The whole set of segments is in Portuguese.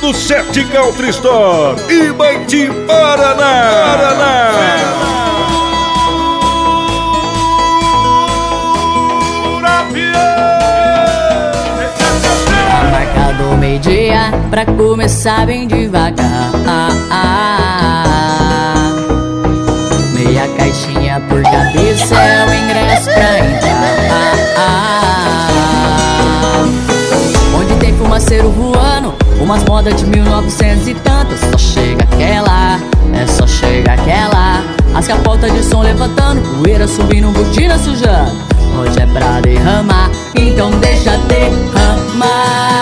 do Sete Country Store, Ibaiti, Paraná. Marcado meio-dia pra começar bem devagar. Meia caixinha por cabeça é o ingresso pra entrar. Onde tem fumaceiro voando, umas modas de 1900 e tantos. Só chega aquela, só chega aquela. As capotas de som levantando, poeira subindo, botina sujando. Hoje é pra derramar, então deixa derramar.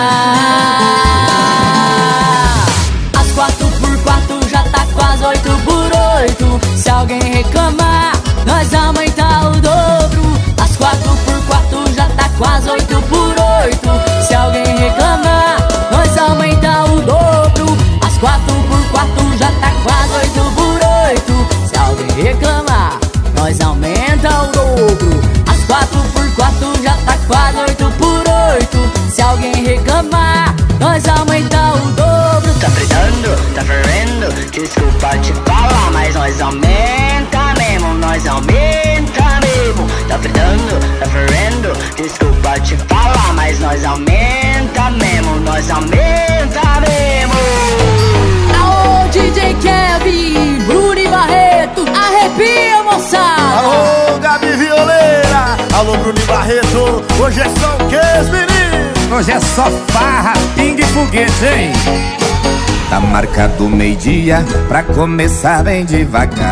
As 4x4 já tá quase 8x8. Se alguém reclamar, nós aumentar o dobro. As 4x4 já tá quase 8x8. Se alguém reclamar, nós aumentar o dobro. As 4x4 já tá quase 8x8. Se alguém reclamar, nós aumenta o dobro. As 4x4 já tá quase 8x8. Se alguém reclamar, nós aumenta o dobro. Tá fritando, tá fervendo, desculpa te falar, mas nós aumenta mesmo, nós aumenta mesmo. Tá fritando, tá fervendo, desculpa te falar, mas nós aumenta mesmo, nós aumenta mesmo. Aô, DJ Kevin, Bruno e Barreto, arrepia, moçada. Alô, Gabi Violeira, alô, Bruno e Barreto. Hoje é só o que, menino? Hoje é só farra, pingue e foguete, hein? Tá marcado meio-dia pra começar bem devagar.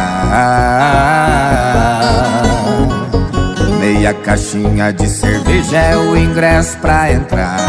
Meia caixinha de cerveja é o ingresso pra entrar.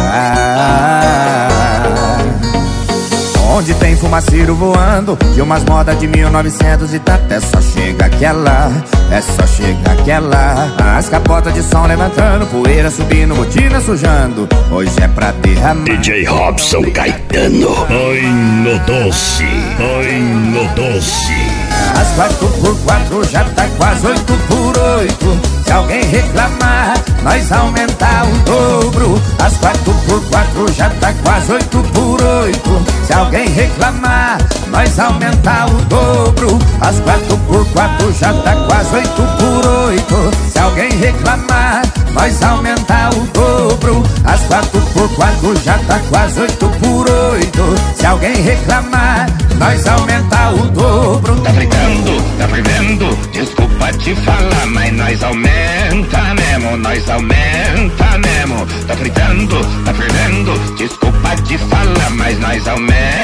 Onde tem fumaceiro voando, de umas modas de 1900 e tanto. É só chega aquela, é só chega aquela. As capotas de som levantando, poeira subindo, botina sujando. Hoje é pra derramar. DJ Robson Caetano, oi no doce, oi no doce. As 4x4 já tá quase 8x8. Se alguém reclamar, nós aumentar o dobro. As 4x4 já tá quase 8x8. Se alguém reclamar, nós aumentar o dobro. As 4x4 já tá quase 8x8. Se alguém reclamar, nós aumentar o dobro. As 4x4 já tá quase 8x8. Se alguém reclamar, nós aumentar o dobro. Tá fritando, tá fervendo, desculpa te falar, mas nós aumenta mesmo, nós aumenta mesmo. Tá fritando, tá fervendo, desculpa te falar, mas nós aumenta